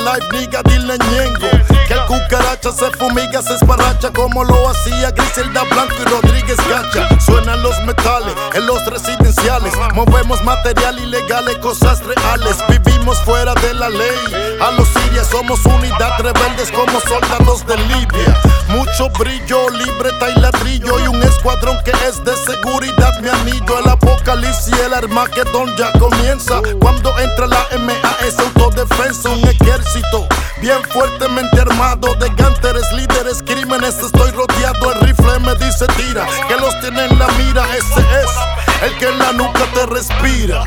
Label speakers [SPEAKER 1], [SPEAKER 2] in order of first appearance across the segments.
[SPEAKER 1] life, nigga, dile Ñengo. Que el cucaracha se fumiga, se esparracha como lo hacía Griselda Blanco y Rodríguez Gacha. Suenan los metales en los residenciales, movemos material ilegal y cosas reales. Vivimos fuera de la ley, a los sirias somos unidad, rebeldes como soldados de Libia. Mucho brillo, libreta y ladrillo y un escuadrón que es de seguridad. Mi anillo, el apocalipsis, el Armagedón ya comienza cuando entra la MAS, autodefensa, un ejército bien fuertemente armado de gánteres, líderes, crímenes. Estoy rodeado, el rifle me dice tira, que los tiene en la mira. Ese es el que en la nuca te respira.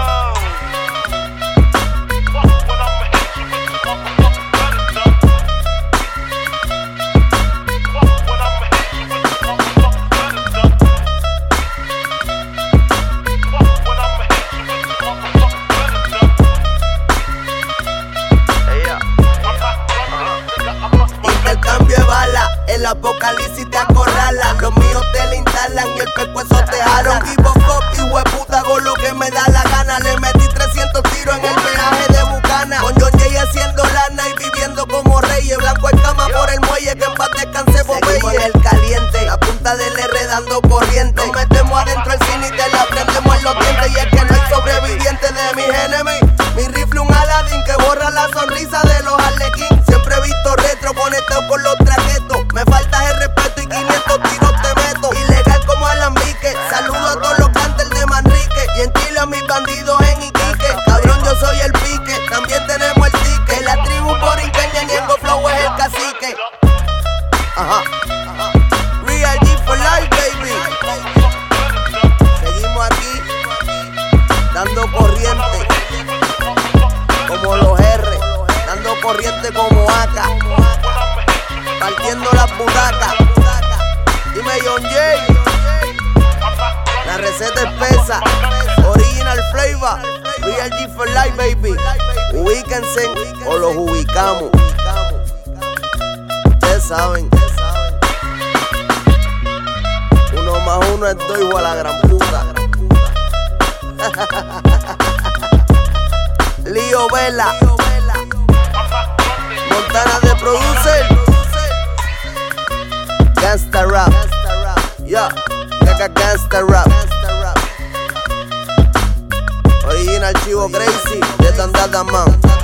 [SPEAKER 2] El apocalipsis te acorrala, los míos te la instalan y el pescuezo te jalan. Give a fuck, hijueputa, hago lo que me da la gana. Le metí 300 tiros en el peaje de Bucana. Con John Jay haciendo lana y viviendo como reyes. Blanco en cama por el muelle, que en paz descanse Popeye. Seguimos en el caliente, la punta del R dando corriente. Nos metemos adentro el cine y te la prendemos en los dientes. Y es que no hay sobreviviente de mis enemigos. Mi rifle un Aladdin que borra la sonrisa de los arlequín. Siempre he visto retro conectado con los traquetos. Me faltas el respeto y 500 tiros te meto. Ilegal como alambique. Saludo a todos los cárteles de Manrique. Y en Chile a mis bandidos en Iquique. Cabrón, yo soy el pique. También tenemos el ticket. La tribu borinqueña, Ñengo Flow es el cacique. Ajá. Real G for life, baby. Seguimos aquí dando corriente como los R, dando corriente como AK, partiendo las butacas. Dime John Jay, la receta espesa, original flavor, Real G for life, baby. Ubíquense o los ubicamos. Ustedes saben, 1 más 1 es 2 igual a la gran puta. Lío Vela, Montana de producer, Gangsta Rap, yeah, Gangsta Rap, original Chivo Crazy de Tandata Man.